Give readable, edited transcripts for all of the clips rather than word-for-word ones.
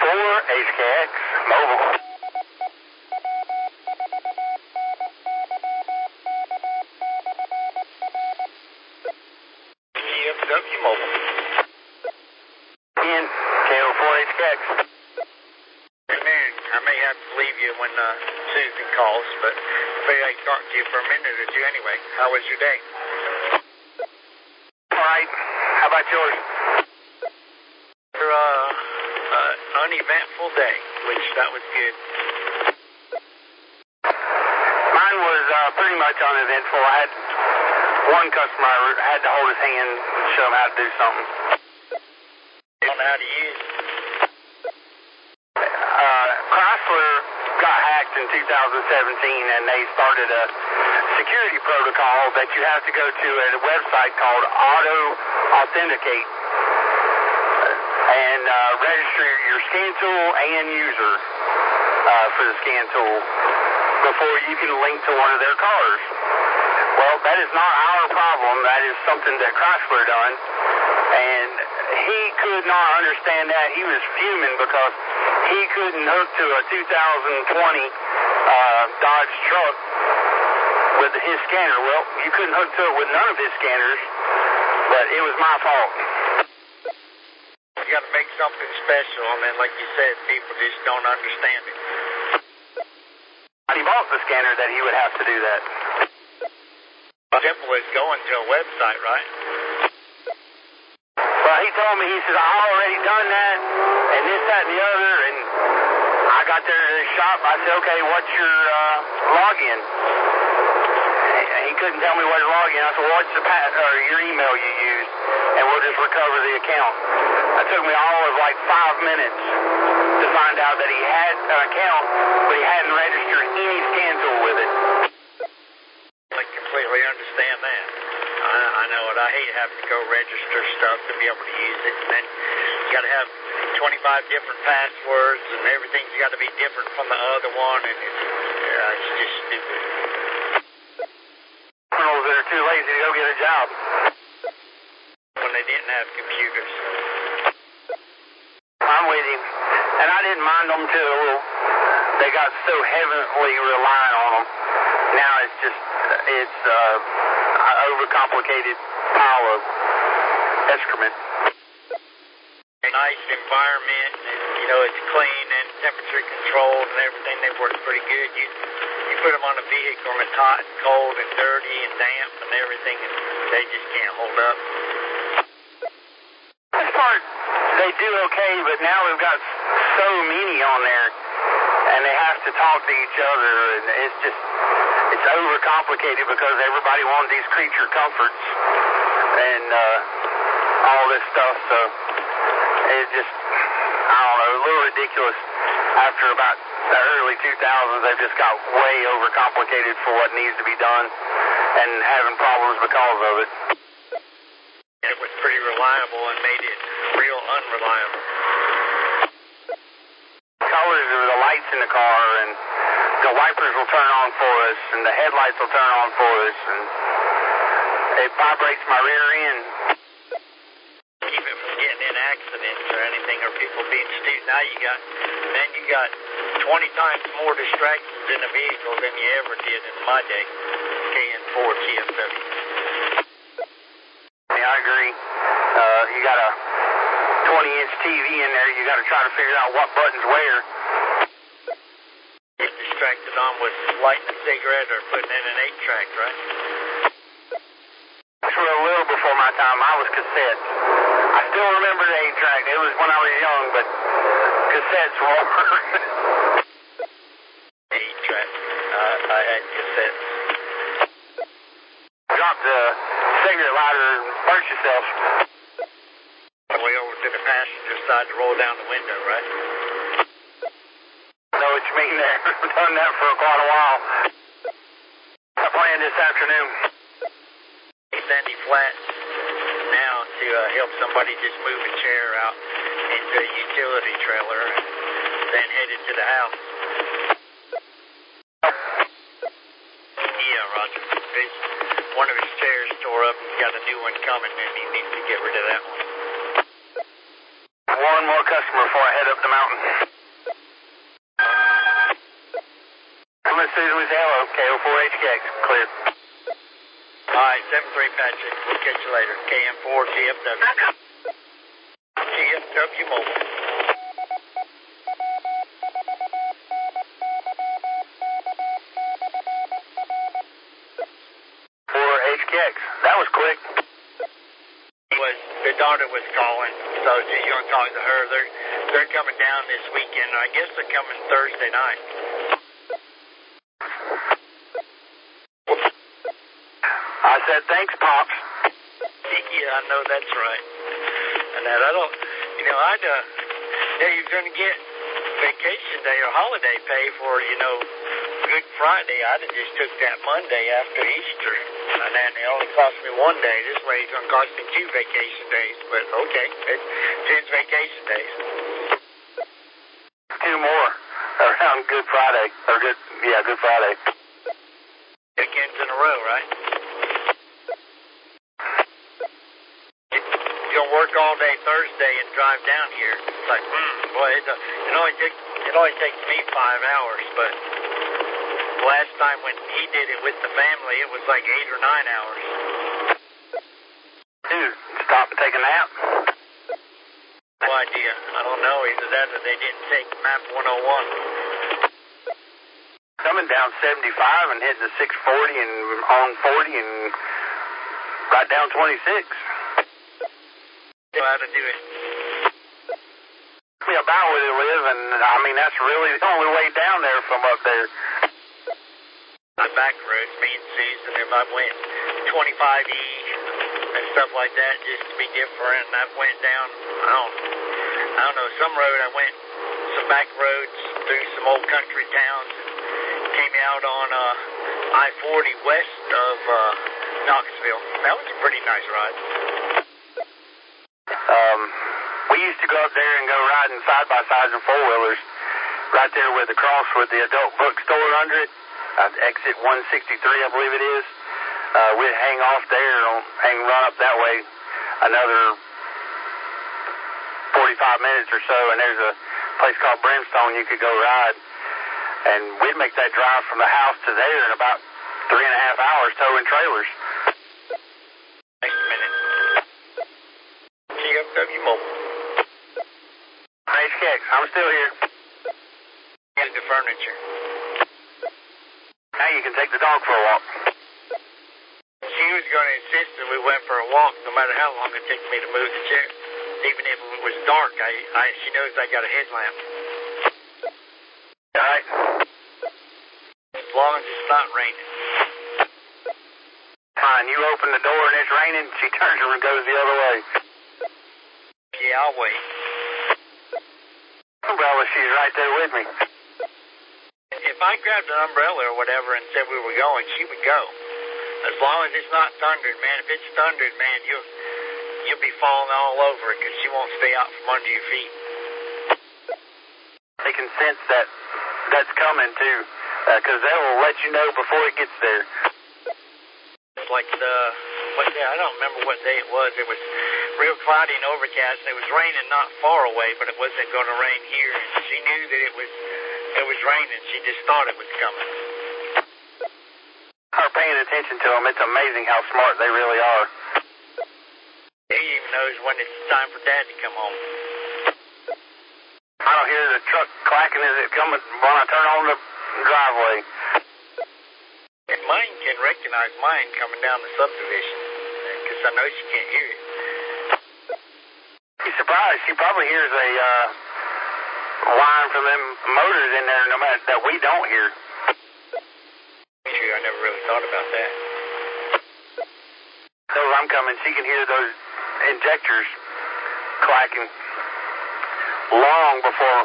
HKX Mobile. GFW Mobile. Ian, KO4HKX. Afternoon. I may have to leave you when Susan calls, but maybe I can talk to you for a minute or two anyway. How was your day? All right. How about yours? Uneventful day, which that was good. Mine was pretty much uneventful. I had one customer I had to hold his hand and show him how to do something. I don't know how to use it. Chrysler got hacked in 2017, and they started a security protocol that you have to go to at a website called Auto Authenticate and register your scan tool and user for the scan tool before you can link to one of their cars. Well, that is not our problem. That is something that Chrysler done, and he could not understand that. He was fuming because he couldn't hook to a 2020 Dodge truck with his scanner. Well, you couldn't hook to it with none of his scanners, but it was my fault. You got to make something special, and then, like you said, people just don't understand it. He bought the scanner that he would have to do that. Simple as going to a website, right? Well, he told me, he said, I already done that, and this, that, and the other, and I got there to the shop. I said, okay, what's your login? And he couldn't tell me what to log in. I said, well, what's your email you used, and we'll just recover the account. It took me all of like 5 minutes to find out that he had an account, but he hadn't registered any scan tool with it. I completely understand that. I know it. I hate having to go register stuff to be able to use it, and then you got to have 25 different passwords, and everything's got to be different from the other one, and it's just stupid. Criminals that are too lazy to go get a job. When they didn't have computers. I'm with him, and I didn't mind them till they got so heavily reliant on them. Now it's an overcomplicated pile of excrement. A nice environment, and, it's clean and temperature controlled and everything. They work pretty good. You put them on a vehicle and it's hot and cold and dirty and damp and everything, and they just can't hold up. This part, they do okay, but now we've got so many on there, and they have to talk to each other, and it's overcomplicated because everybody wants these creature comforts and all this stuff, so it's just, I don't know, a little ridiculous. After about the early 2000s, they've just got way overcomplicated for what needs to be done and having problems because of it. It was pretty reliable and made it real unreliable. Colors of the lights in the car, and the wipers will turn on for us, and the headlights will turn on for us, and it vibrates my rear end. Keep it from getting in accidents or anything, or people being stupid. Now you got 20 times more distractions in a vehicle than you ever did in my day. KN4 GFW. Yeah, I agree. You got a 20-inch TV in there. You got to try to figure out what buttons where. Get distracted on with lighting a cigarette or putting in an 8-track, right? For a little before my time, I was cassettes. I still remember the 8-track. It was when I was young, but cassettes were. 8-track. I had cassettes. Drop the cigarette lighter and burn yourself. Way over to the passenger side to roll down the window, right? I know what you mean there. I've done that for quite a while. I planned this afternoon. Sandy Flats now to help somebody just move a chair out into a utility trailer and then headed to the house. Yeah, Roger. One of his chairs tore up. He's got a new one coming, and he needs to get rid of that one. One more customer before I head up to Mountain. Miss Susan with hello, KO4HKX, clear. Alright, 7-3 Patrick. We'll catch you later. KM4 GFW. GFW Mobile. HKX. That was quick. The daughter was calling, so she's going to talk to her. They're coming down this weekend. I guess they're coming Thursday night. I said, thanks, Pops. Yeah, I know that's right. And that I don't, you're going to get vacation day or holiday pay for, Good Friday. I'd have just took that Monday after Easter. And then it only cost me 1 day. This way it's going to cost me 2 vacation days. But okay, it's 10 vacation days. 2 more around Good Friday. Good Friday. Weekends in a row, right? You're going to work all day Thursday and drive down here. It's like, boy, it only takes me 5 hours, but last time when he did it with the family, it was like 8 or 9 hours. Dude, stop and take a nap? No idea. I don't know. Either that or they didn't take map 101. Coming down 75 and hitting the 640 and on 40 and right down 26. How to do it. Yeah, about where they live, and I mean, that's really the only way down there from up there. My back roads, me and Susan, if I went 25E and stuff like that, just to be different, and I went down, I don't know, some road, I went some back roads through some old country towns, came out on I-40 west of Knoxville. That was a pretty nice ride. We used to go up there and go riding side-by-sides and four-wheelers right there with the cross with the adult bookstore under it. Exit 163, I believe it is. We'd hang off there and run up that way another 45 minutes or so, and there's a place called Brimstone you could go ride. And we'd make that drive from the house to there in about 3.5 hours towing trailers. Next minute. GFW Mobile. HKX, I'm still here. Get the furniture. Now you can take the dog for a walk. She was going to insist that we went for a walk no matter how long it takes me to move the chair. Even if it was dark, she knows I got a headlamp. All right. As long as it's not raining. Fine, you open the door and it's raining, she turns and goes the other way. Yeah, I'll wait. Umbrella, she's right there with me. If I grabbed an umbrella or whatever and said we were going, she would go. As long as it's not thundered, man. If it's thundered, man, you'll be falling all over it because she won't stay out from under your feet. They can sense that's coming too, because they will let you know before it gets there. It's like I don't remember what day it was. It was real cloudy and overcast, and it was raining not far away, but it wasn't going to rain here. And she knew that it was raining. She just thought it was coming. Her paying attention to them, it's amazing how smart they really are. He even knows when it's time for Dad to come home. I don't hear the truck clacking as it coming when I turn on the driveway. And mine can recognize mine coming down the subdivision, because I know she can't hear it. She's surprised. She probably hears a whine from them motors in there no matter that we don't hear. True, I never really thought about that. So as I'm coming, she can hear those injectors clacking long before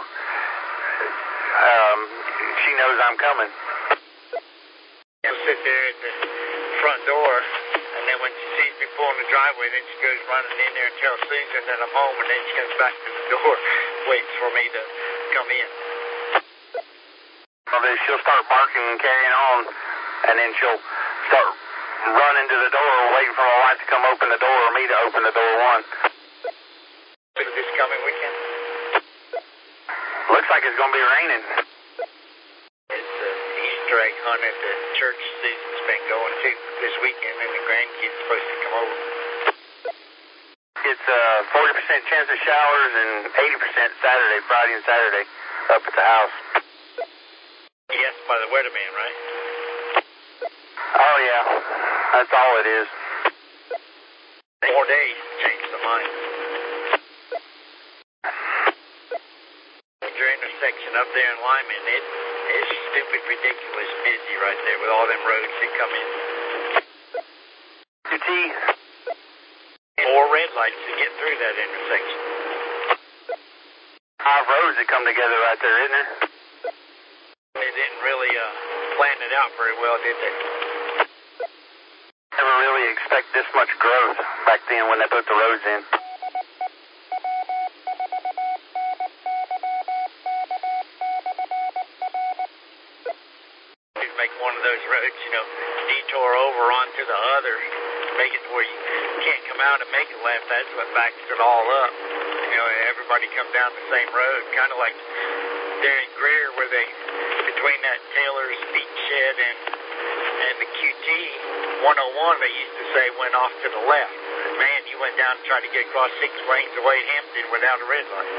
she knows I'm coming. She'll sit there at the front door, and then when she sees me pulling the driveway, then she goes running in there and tells Susan that I'm home, and then she comes back to the door, waits for me to come in. Well, then she'll start barking and carrying on, and then she'll start running to the door, waiting for my wife to come open the door, or me to open the door one. This coming weekend? Looks like it's going to be raining. It's the Easter egg hunt at the church Susan's been going to this weekend, and the grandkids supposed to come over. It's 40% chance of showers and 80% Friday and Saturday, up at the house. Yes, by the weatherman, right? Oh, yeah. That's all it is. 4 days to change the mind. Your intersection up there in Lyman, it's stupid, ridiculous busy right there with all them roads that come in. 2T. 4 red lights to get through that intersection. 5 roads that come together right there, isn't there? They didn't really plan it out very well, did they? Never really expect this much growth back then when they put the roads in. You'd make one of those roads, detour over onto the other, make it where you can't come out and make it left. That's what backs it all up. Everybody come down the same road, kind of like there in Greer where they, between that Taylor's Meat Shed and the QT 101, they used to say went off to the left. Man, you went down and tried to get across 6 lanes away at Hampton without a red light.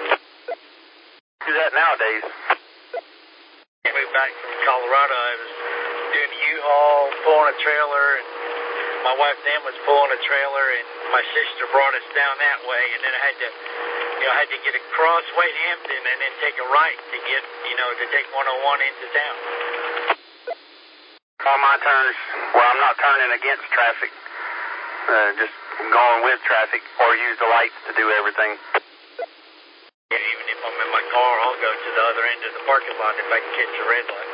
Do that nowadays. I moved back from Colorado. I was doing a U-Haul, pulling a trailer, and my wife then was pulling a trailer, and my sister brought us down that way, and then I had to get across Wade Hampton and then take a right to get, to take 101 into town. All my turns, I'm not turning against traffic, just going with traffic, or use the lights to do everything. Yeah, even if I'm in my car, I'll go to the other end of the parking lot if I can catch a red light.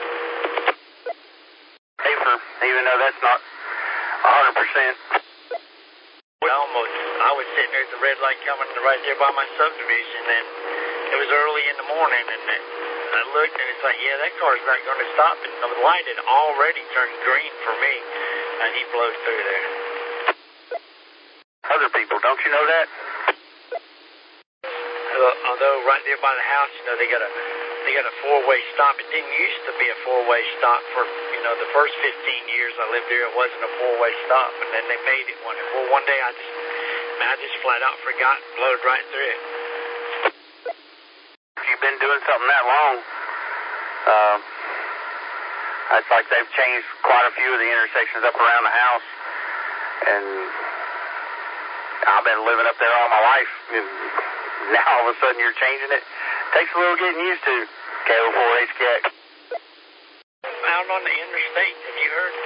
Safer, even though that's not 100%. Well, I was sitting there at the red light coming right there by my subdivision, and it was early in the morning, and I looked, and it's like, yeah, that car's not going to stop, and the light had already turned green for me, and he blows through there. Other people, don't you know that? Although right there by the house, they got a 4-way stop. It didn't used to be a 4-way stop for, the first 15 years I lived there. It wasn't a 4-way stop, and then they made it one. Well, one day I just flat out forgot and blowed right through it. If you've been doing something that long, it's like they've changed quite a few of the intersections up around the house, and I've been living up there all my life, and now all of a sudden you're changing it. Takes a little getting used to. KO4HKX. Out on the interstate, have you heard?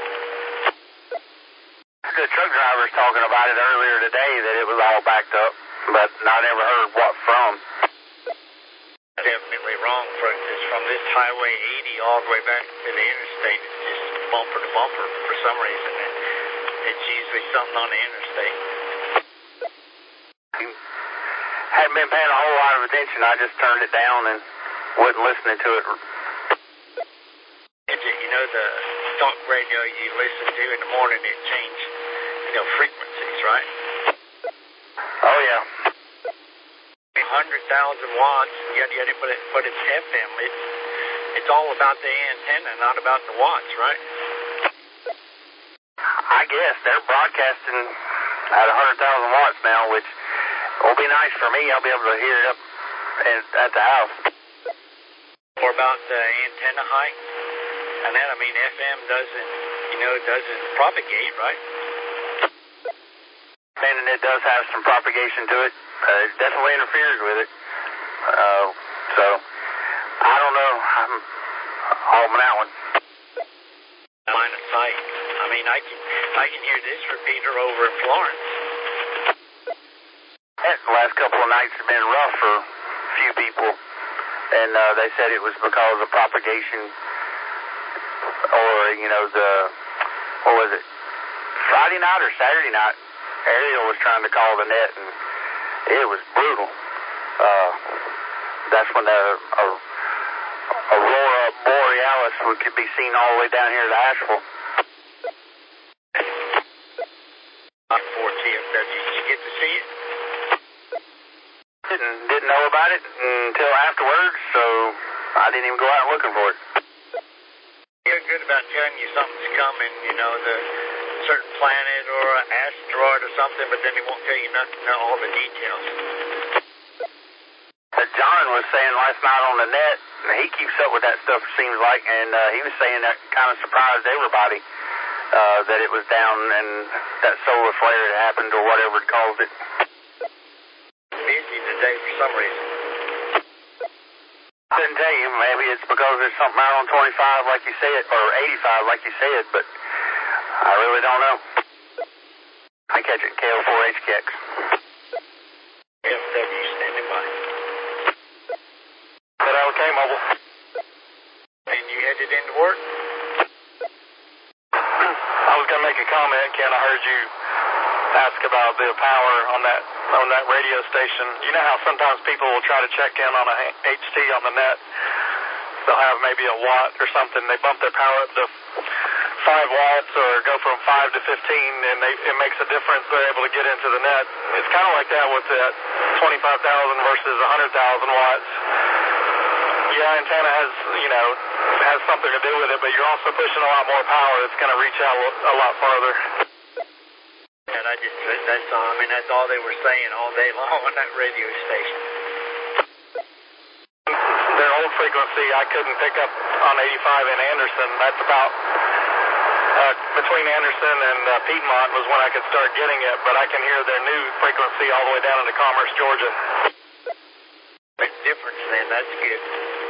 The truck driver was talking about it earlier today, that it was all backed up, but I never heard what from. Definitely wrong, just from this Highway 80 all the way back to the interstate. It's just bumper to bumper for some reason. It's usually something on the interstate. Hadn't been paying a whole lot of attention. I just turned it down and wasn't listening to it. The stock radio you listen to in the morning, it changed, frequencies, right? Oh, yeah. 100,000 watts, yet but it's FM. It's all about the antenna, not about the watts, right? I guess they're broadcasting at 100,000 watts now, which will be nice for me. I'll be able to hear it up at the house. Or about the antenna height? And then, FM doesn't propagate, right? And it does have some propagation to it. It definitely interferes with it. So, I don't know. I'm on that one. Line of sight. I can hear this repeater over in Florence. The last couple of nights have been rough for a few people. And they said it was because of propagation. Or, what was it? Friday night or Saturday night, Ariel was trying to call the net, and it was brutal. That's when the Aurora Borealis could be seen all the way down here to Asheville. 4 TFW, did you get to see it? Didn't know about it until afterwards, so I didn't even go out looking for it. They're good about telling you something's coming, you know, the certain planet or an asteroid or something, but then they won't tell you nothing, all the details. John was saying last night on the net, he keeps up with that stuff, it seems like, and he was saying that kind of surprised everybody that it was down and that solar flare had happened or whatever it caused it. Busy today for some reason. Couldn't tell you, maybe it's because there's something out on 25 like you said, or 85 like you said, but I really don't know. I catch it KO4HKX. FW standing by. But okay, mobile. And you headed into work? I was going to make a comment, Ken. I heard you ask about the power on that radio station. You know how sometimes people will try to check in on a HT on the net? They'll have maybe a watt or something. They bump their power up to 5 watts or go from 5 to 15, and it makes a difference. They're able to get into the net. It's kind of like that with that 25,000 versus 100,000 watts. Yeah, antenna has something to do with it, but you're also pushing a lot more power. It's going to reach out a lot farther. And that's all they were saying all day long on that radio station. Their old frequency I couldn't pick up on 85 in Anderson. That's about between Anderson and Piedmont was when I could start getting it, but I can hear their new frequency all the way down into Commerce, Georgia. Big difference then, that's good.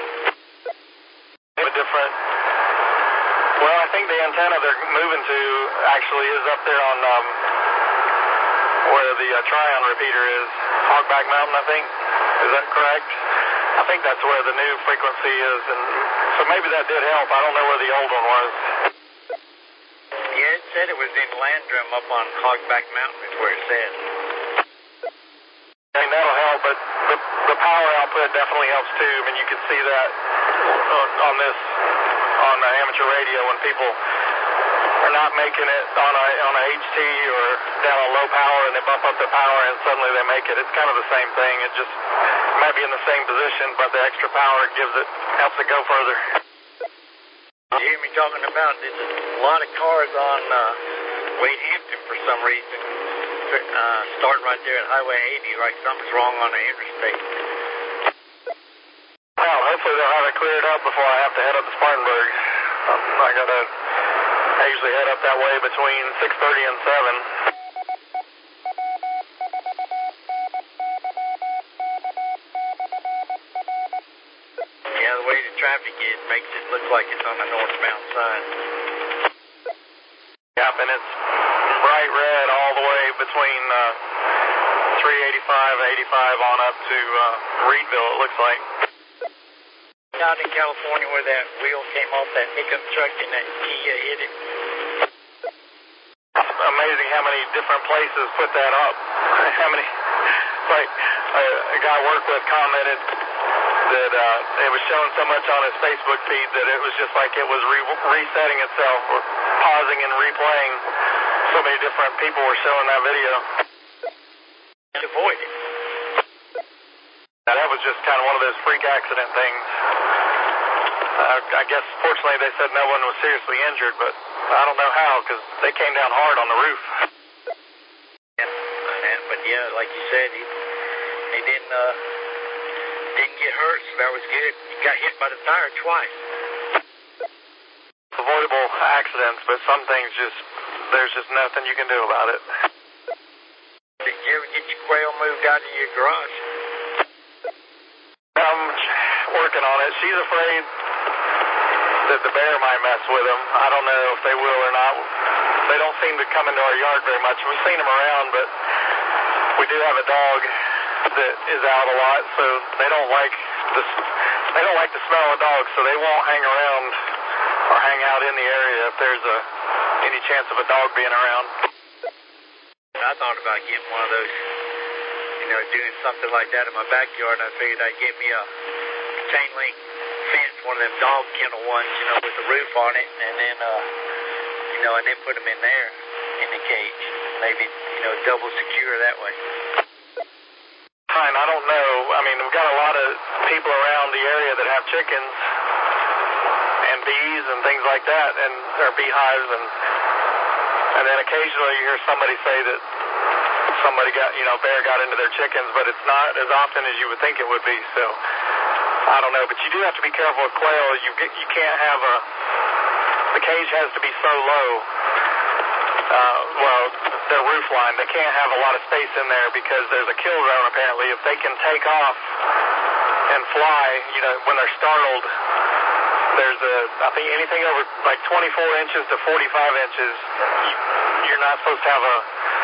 Different. Well, I think the antenna they're moving to actually is up there on where the Tryon repeater is, Hogback Mountain, I think. Is that correct? I think that's where the new frequency is, and so maybe that did help. I don't know where the old one was. Yeah, it said it was in Landrum up on Hogback Mountain is where it said. I mean, that'll help, but the power output definitely helps too. I mean, you can see that on amateur radio when people are not making it on a HT or down on low power and they bump up the power and suddenly they make it. It's kind of the same thing. It just might be in the same position, but the extra power helps it go further. You hear me talking about there's a lot of cars on Wade Hampton for some reason. Starting right there at Highway 80 like something's wrong on the interstate. Well, hopefully they'll have it cleared up before I have to head up to Spartanburg. I usually head up that way between 6:30 and 7. Yeah, the way the traffic is makes it look like it's on the northbound side. Yep, and it's bright red all the way between 385 and 85 on up to Reedville, it looks like. Out in California where that wheel came off that pickup truck and that Kia hit it. It's amazing how many different places put that up. Like a guy I worked with commented that it was showing so much on his Facebook feed that it was just like it was resetting itself or pausing and replaying. So many different people were showing that video. And avoid it. Now, that was just kind of one of those freak accident things. I guess, fortunately, they said no one was seriously injured, but I don't know how because they came down hard on the roof. Yeah, but yeah, like you said, he didn't get hurt, so that was good. He got hit by the tire twice. Avoidable accidents, but some things there's just nothing you can do about it. Did you ever get your quail moved out of your garage? I'm working on it. She's afraid that the bear might mess with them. I don't know if they will or not. They don't seem to come into our yard very much. We've seen them around, but we do have a dog that is out a lot, so they don't like the smell of dogs, so they won't hang around or hang out in the area if there's any chance of a dog being around. I thought about getting one of those, doing something like that in my backyard, and I figured I'd get me a chain link fence, one of them dog kennel ones, with the roof on it, and then, and then put them in there in the cage. Maybe, double secure that way. Fine, I don't know. I mean, we've got a lot of people around the area that have chickens and bees and things like that, and or beehives, and then occasionally you hear somebody say that somebody got, bear got into their chickens, but it's not as often as you would think it would be. So I don't know, but you do have to be careful with quail. You can't have the cage has to be so low. Their roof line, they can't have a lot of space in there because there's a kill zone apparently. If they can take off and fly, when they're startled, there's I think anything over like 24 inches to 45 inches, you're not supposed to have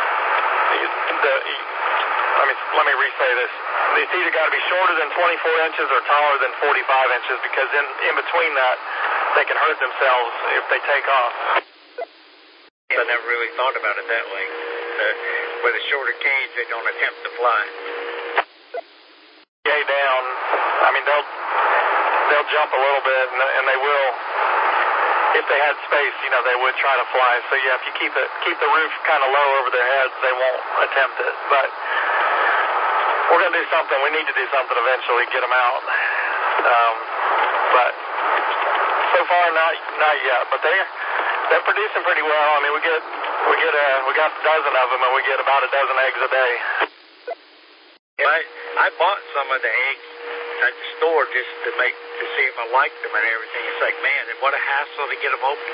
let me re-say this. It's either got to be shorter than 24 inches or taller than 45 inches, because in between that, they can hurt themselves if they take off. I never really thought about it that way. With a shorter cage, they don't attempt to fly. Yay down. I mean, they'll jump a little bit, and they will. If they had space, they would try to fly. So yeah, if you keep the roof kind of low over their heads, they won't attempt it. But we're gonna do something. We need to do something eventually, get them out. But so far, not yet. But they're producing pretty well. I mean, we got a dozen of them, and we get about a dozen eggs a day. I bought some of the eggs at the store just to see if I liked them and everything. It's like, man, what a hassle to get them open.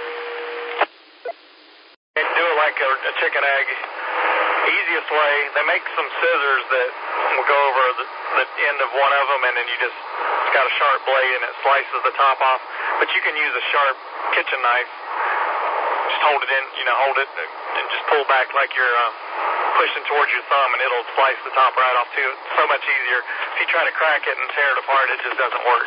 They do it like a chicken egg. Easiest way, they make some scissors that will go over the end of one of them, and then it's got a sharp blade and it slices the top off. But you can use a sharp kitchen knife. Just hold it and just pull back like you're pushing towards your thumb, and it'll slice the top right off too. It's so much easier. If you try to crack it and tear it apart, it just doesn't work.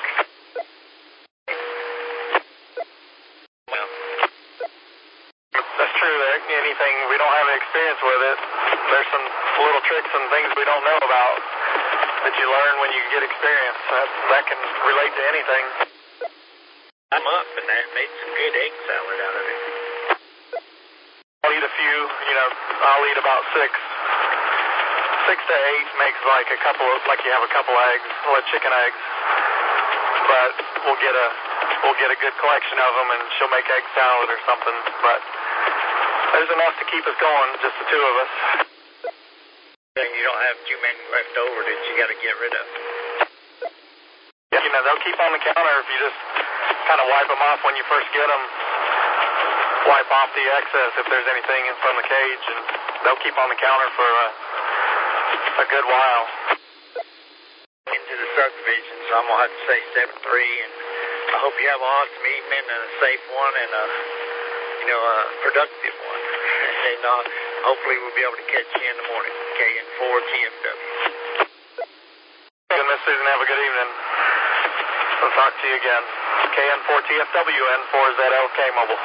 Well, that's true. Anything we don't have experience with it, there's some little tricks and things we don't know about that you learn when you get experience. That can relate to anything. I'm up, and that made some good egg salad out of it. I'll eat a few, I'll eat about 6 to 8 makes like you have a couple eggs, chicken eggs. But we'll get a good collection of them, and she'll make egg salad or something. But there's enough to keep us going, just the two of us. And you don't have too many left over that you got to get rid of. Yeah, they'll keep on the counter if you just kind of wipe them off when you first get them. Wipe off the excess if there's anything from the cage, and they'll keep on the counter for a good while. Into the subdivision, so I'm going to have to say 7-3, and I hope you have an awesome evening and a safe one and a productive one. And hopefully we'll be able to catch you in the morning. KN4 TFW. Good, Miss Susan. Have a good evening. We'll talk to you again. KN4 TFW, N4ZLK Mobile.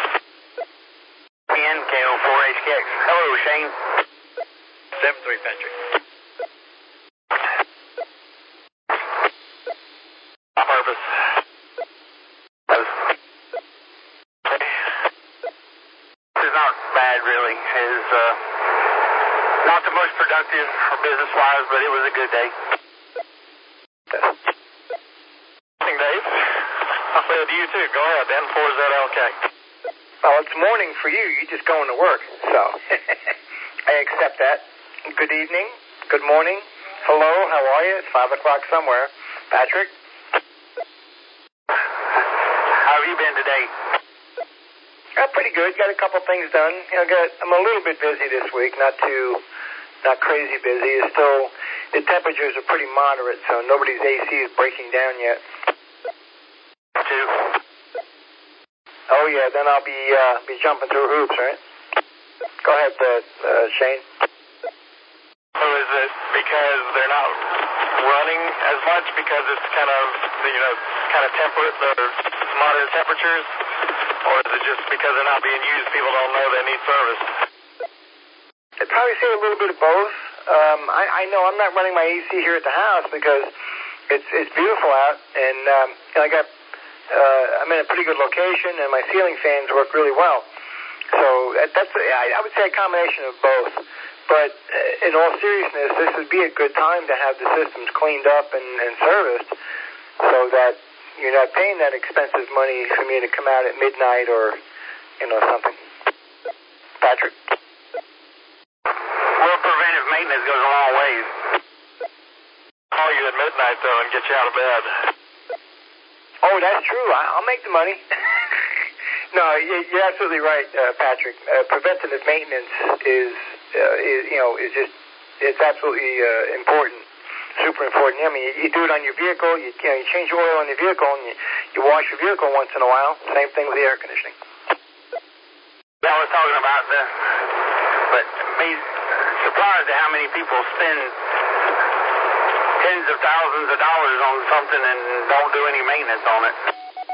KN4HKX. Hello, Shane. 7-3, Patrick. On purpose. This is not bad, really. It's not the most productive business-wise, but it was a good day. Morning, Dave. I'll say it to you, too. Go ahead, N4ZLK. Well, it's morning for you. You're just going to work, so I accept that. Good evening. Good morning. Hello. How are you? It's 5 o'clock somewhere. Patrick? How have you been today? Pretty good. Got a couple things done. I'm a little bit busy this week. Not crazy busy. It's still, the temperatures are pretty moderate, so nobody's AC is breaking down yet. Two. Oh yeah, then I'll be jumping through hoops, right? Go ahead, Shane. So is it because they're not running as much because it's kind of temperate, the moderate temperatures, or is it just because they're not being used, people don't know they need service? I'd probably say a little bit of both. I know I'm not running my AC here at the house because it's beautiful out, and I'm in a pretty good location, and my ceiling fans work really well. So I would say a combination of both. But in all seriousness, this would be a good time to have the systems cleaned up and serviced so that you're not paying that expensive money for me to come out at midnight or, something. Patrick? Well, preventive maintenance goes a long ways. Call you at midnight, though, and get you out of bed. Oh, that's true. I'll make the money. No, you're absolutely right, Patrick. Preventative maintenance is just, it's absolutely important, super important. I mean, you do it on your vehicle, you change your oil on your vehicle, and you wash your vehicle once in a while. Same thing with the air conditioning. I was talking about but be surprised at how many people spend tens of thousands of dollars on something and don't do any maintenance on it.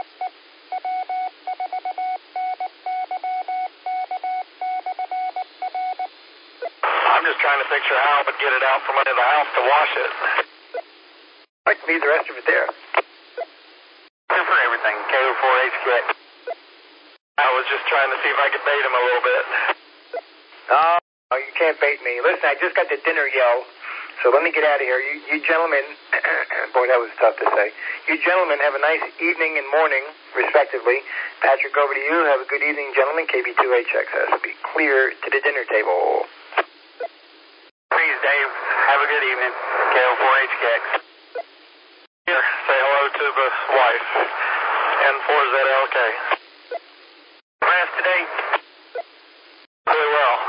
I'm just trying to picture how I would get it out from under the house to wash it. I can leave the rest of it there. Good for everything, KO4HKX. I was just trying to see if I could bait him a little bit. Oh, you can't bait me. Listen, I just got the dinner yell, so let me get out of here. You gentlemen, boy, that was tough to say. You gentlemen have a nice evening and morning, respectively. Patrick, over to you. Have a good evening, gentlemen. KB2HXS. Be clear to the dinner table. Please, Dave. Have a good evening, KO4HKX. Here, say hello to the wife. N4ZLK. Rest today? Really well.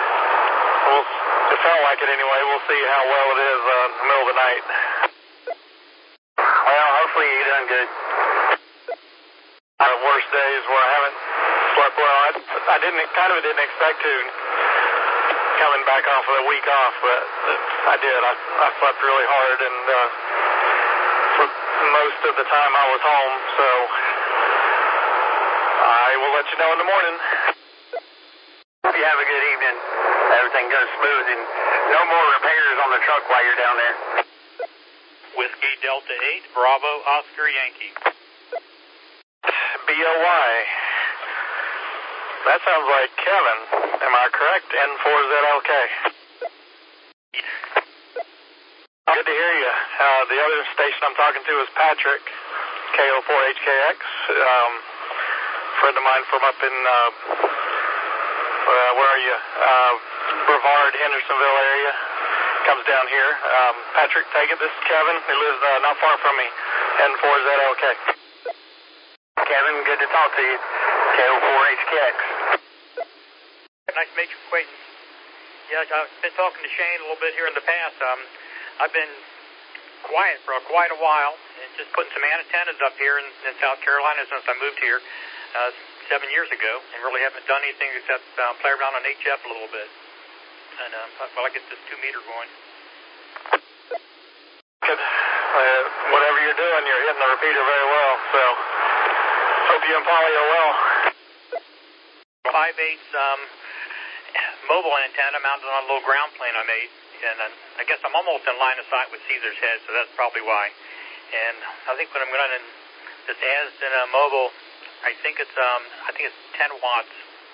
It felt like it anyway. We'll see how well it is in the middle of the night. Well, hopefully you done good. Worst days where I haven't slept well. I didn't expect to coming back off of a week off, but I did. I slept really hard, and for most of the time I was home, so I will let you know in the morning. Hope you have a good evening. Everything goes smooth, and no more repairs on the truck while you're down there. Whiskey Delta 8, Bravo, Oscar, Yankee. BOY. That sounds like Kevin. Am I correct? N4ZLK. Good to hear you. The other station I'm talking to is Patrick, KO4HKX. Friend of mine from up in, where are you? Brevard, Hendersonville area. Comes down here. Patrick, take it. This is Kevin. He lives not far from me. N4ZLK. Kevin, good to talk to you. KO4HKX. Nice to make your acquaintance. Yeah, I've been talking to Shane a little bit here in the past. I've been quiet for quite a while and just putting some antennas up here in South Carolina since I moved here 7 years ago, and really haven't done anything except play around on HF a little bit. And well, I get this 2-meter going. Good. Whatever you're doing, you're hitting the repeater very well, so hope you and Polly are well. 5/8 mobile antenna mounted on a little ground plane I made, and I guess I'm almost in line of sight with Caesar's Head, so that's probably why. And I think when I'm running this antenna mobile, I think it's 10 watts.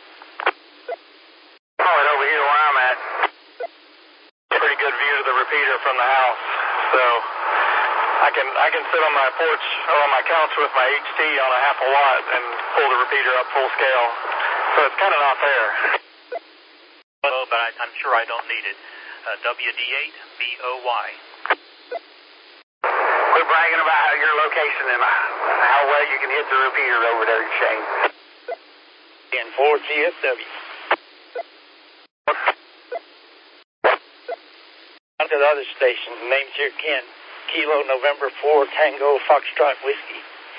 Call it over here where I'm at. Pretty good view to the repeater from the house, so I can sit on my porch or on my couch with my HT on a half a watt and pull the repeater up full scale. So it's kind of not there. Oh, but I'm sure I don't need it. WD8 BOY. Quit bragging about your location and how well you can hit the repeater over there, Shane. N4GSW. On to the other station. The name's here, Ken. Kilo November 4 Tango Foxtrot Whiskey.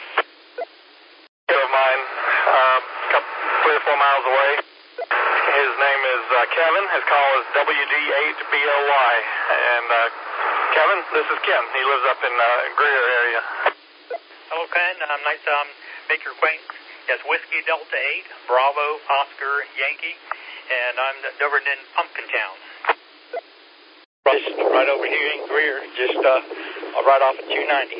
Of mine, 3 or 4 miles away. His name is Kevin. His call is WD8BOY. And Kevin, this is Ken. He lives up in Greer area. Hello, Ken. Nice to make your acquaintance. Yes, Whiskey Delta 8, Bravo, Oscar, Yankee, and I'm over in Pumpkin Town. Just right over here in Greer, just right off of 290.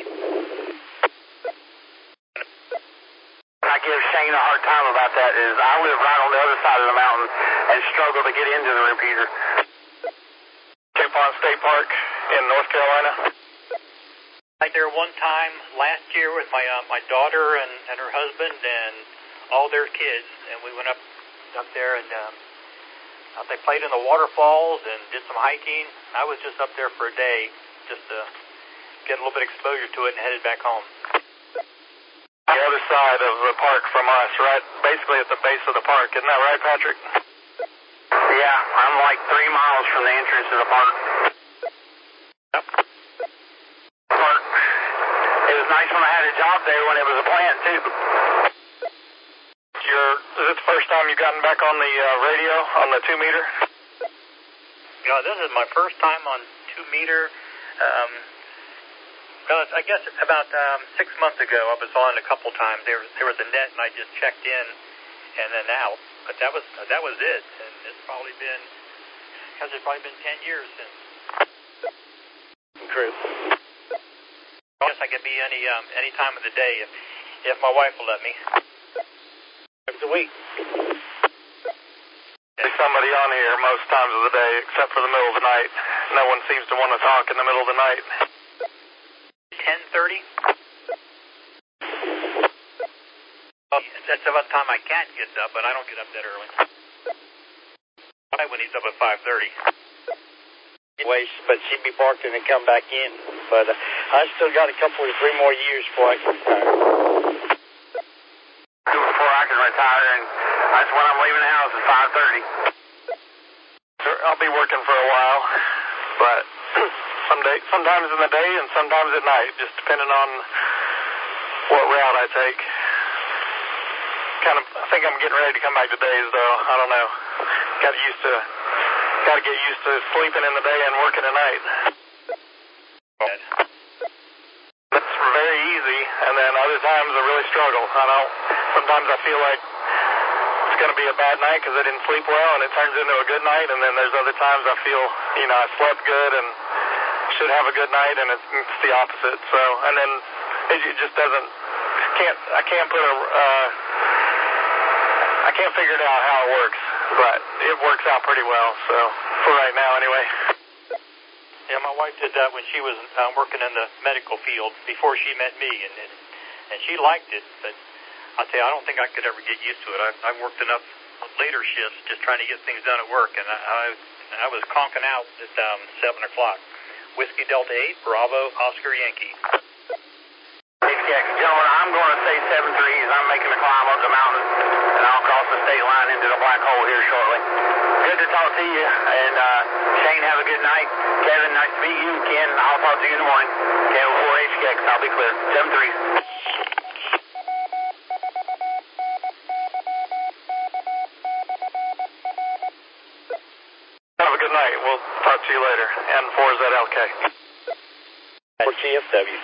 I give Shane a hard time about that is I live right on the other side of the mountain and struggle to get into the repeater. Bellefonte State Park in North Carolina? Like there one time last year with my daughter and her husband and all their kids, and we went up there and they played in the waterfalls and did some hiking. I was just up there for a day just to get a little bit of exposure to it and headed back home. The other side of the park from us, right? Basically at the base of the park. Isn't that right, Patrick? Yeah, I'm like 3 miles from the entrance to the park. Yep. Park. It was nice when I had a job there when it was a plant, too. Is it the first time you've gotten back on the radio, on the 2-meter? This is my first time on 2-meter. I guess about 6 months ago I was on a couple times. There was a net and I just checked in and then out. But that was it. And it's probably been 10 years since. True. I guess I could be any time of the day if my wife will let me. It's a week. There's somebody on here most times of the day, except for the middle of the night. No one seems to want to talk in the middle of the night. 10:30? That's about the time my cat gets up, but I don't get up that early. When he's up at 5:30. But she'd be barking and come back in. But I still got a couple or 3 more years before I can retire. Before I can retire, and that's when I'm leaving the house at 5:30. I'll be working for a while, but sometimes in the day and sometimes at night, just depending on what route I take. I think I'm getting ready to come back to days, though. I don't know. Got to get used to sleeping in the day and working at night. That's very easy, and then other times I really struggle. Sometimes I feel like it's going to be a bad night because I didn't sleep well, and it turns into a good night, and then there's other times I feel, I slept good and should have a good night, and it's the opposite. So, and then it just doesn't, I can't figure it out how it works, but it works out pretty well, so, for right now anyway. Yeah, my wife did that when she was working in the medical field before she met me, and she liked it, but I'll tell you, I don't think I could ever get used to it. I've worked enough later shifts just trying to get things done at work, and I was conking out at 7 o'clock. Whiskey Delta 8, Bravo, Oscar Yankee. Gentlemen, I'm going to say 7 threes. I'm making a climb up the mountain, and I'll cross the state line into the black hole here shortly. Good to talk to you, and Shane, have a good night. Kevin, nice to meet you. Ken, I'll talk to you in the morning. Kevin 4HKX, I'll be clear. 7 threes. Have a good night. We'll talk to you later. N4ZLK. For TFW.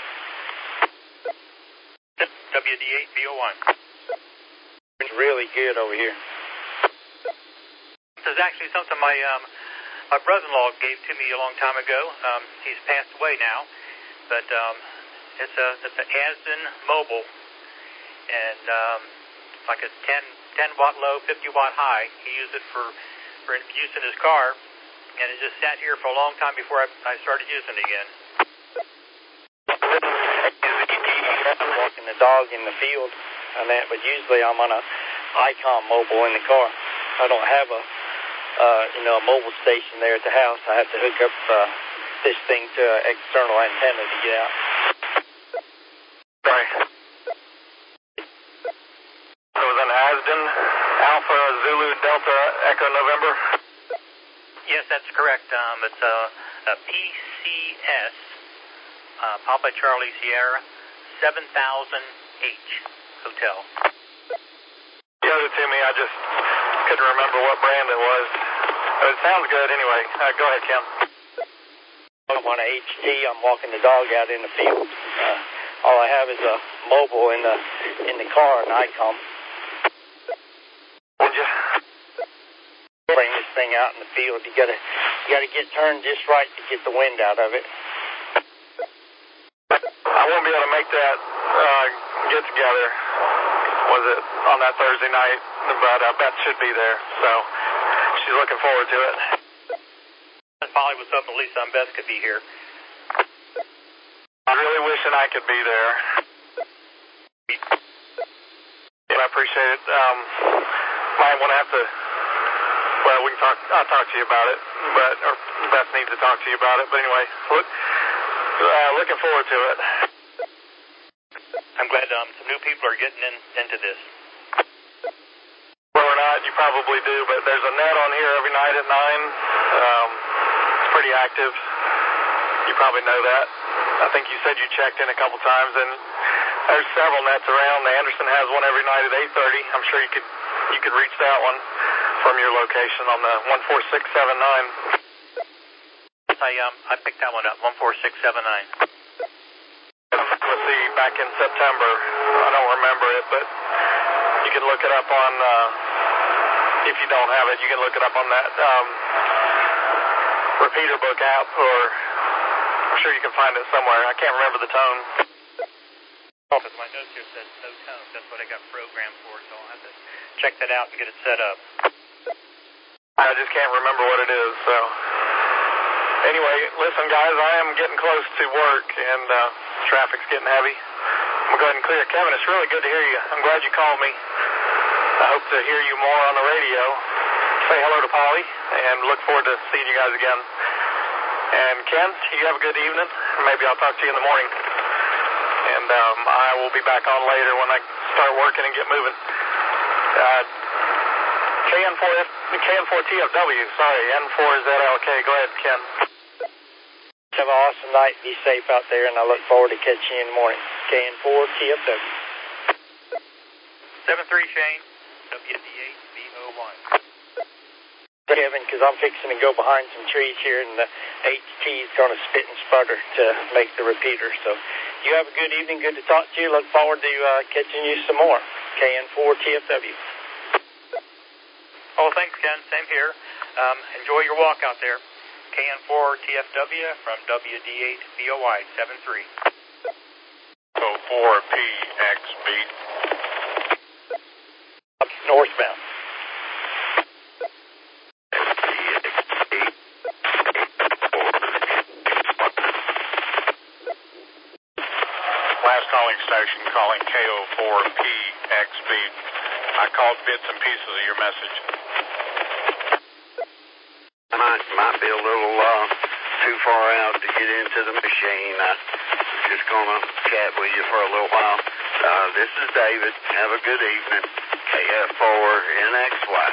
WD8BO1. It's really good over here. This is actually something my brother-in-law gave to me a long time ago. He's passed away now, but it's an Asden Mobile, and like a 10 watt low, 50 watt high. He used it for use in his car, and it just sat here for a long time before I started using it again. I'm walking the dog in the field and that, but usually I'm on a Icom mobile in the car. I don't have a mobile station there at the house. I have to hook up this thing to an external antenna to get out. Sorry. So it was an Asden Alpha Zulu Delta Echo November? Yes, that's correct. It's a PCS, Papa Charlie Sierra, 7000H Hotel. You showed it to me. I just couldn't remember what brand it was. But it sounds good anyway. Go ahead, Kim. I'm on a HT. I'm walking the dog out in the field. All I have is a mobile in the car, an Icom. Would you bring this thing out in the field? You gotta get turned just right to get the wind out of it. I won't be able to make that get together. Was it on that Thursday night? But Beth should be there, so she's looking forward to it. Polly, what's up? At least Beth could be here. I'm really wishing I could be there. I appreciate it. Might want to have to. Well, we can talk. I'll talk to you about it, or Beth needs to talk to you about it. But anyway, looking forward to it. I'm glad some new people are getting into this. Well, or not, you probably do. But there's a net on here every night at 9. It's pretty active. You probably know that. I think you said you checked in a couple times, and there's several nets around. The Anderson has one every night at 8:30. I'm sure you could reach that one from your location on the 14679. I picked that one up, 14679. Let's see, back in September. I don't remember it, but you can look it up on. If you don't have it, you can look it up on that repeater book app, or I'm sure you can find it somewhere. I can't remember the tone. Because my notes here says no tone. That's what I got programmed for, so I'll have to check that out and get it set up. I just can't remember what it is, so. Anyway, listen, guys, I am getting close to work, and traffic's getting heavy. I'm going to go ahead and clear. Kevin, it's really good to hear you. I'm glad you called me. I hope to hear you more on the radio. Say hello to Polly, and look forward to seeing you guys again. And Ken, you have a good evening. Maybe I'll talk to you in the morning. And I will be back on later when I start working and get moving. KN4TFW, sorry, N4ZLK. Go ahead, Ken. Have an awesome night. Be safe out there, and I look forward to catching you in the morning. KN4TFW. 73 Shane, WD8VO1. Kevin, because I'm fixing to go behind some trees here, and the HT is going to spit and sputter to make the repeater. So you have a good evening. Good to talk to you. Look forward to catching you some more. KN4TFW. Oh, thanks, Ken. Same here. Enjoy your walk out there. KN4TFW from WD8VOY 73. 04PXB. Up northbound. Last calling station calling KO4PXB. I called bits and pieces of your message. Might be a little too far out to get into the machine. I'm just going to chat with you for a little while. This is David. Have a good evening. KF4NXY.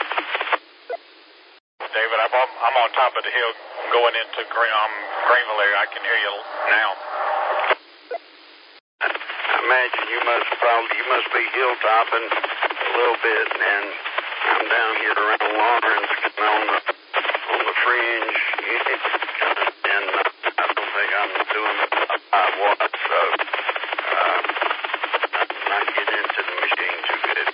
David, I'm on top of the hill going into Greenville area. I can hear you now. I imagine you must be hilltopping a little bit, and I'm down here around Lawrence on the fringe, and I don't think I'm doing about what, so I'm not getting into the machine too good.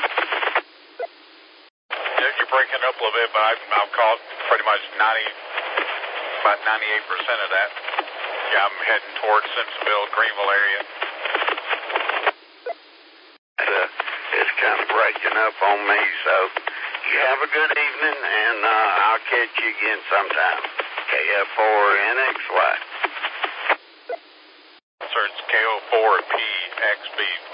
You're breaking up a little bit, but I've called pretty much about 98% of that. Yeah, I'm heading towards Simpsonville, Greenville area. It's kind of breaking up on me, so you have a good evening, and I'll catch you again sometime. KF4NXY. Sir, it's KO4PXB.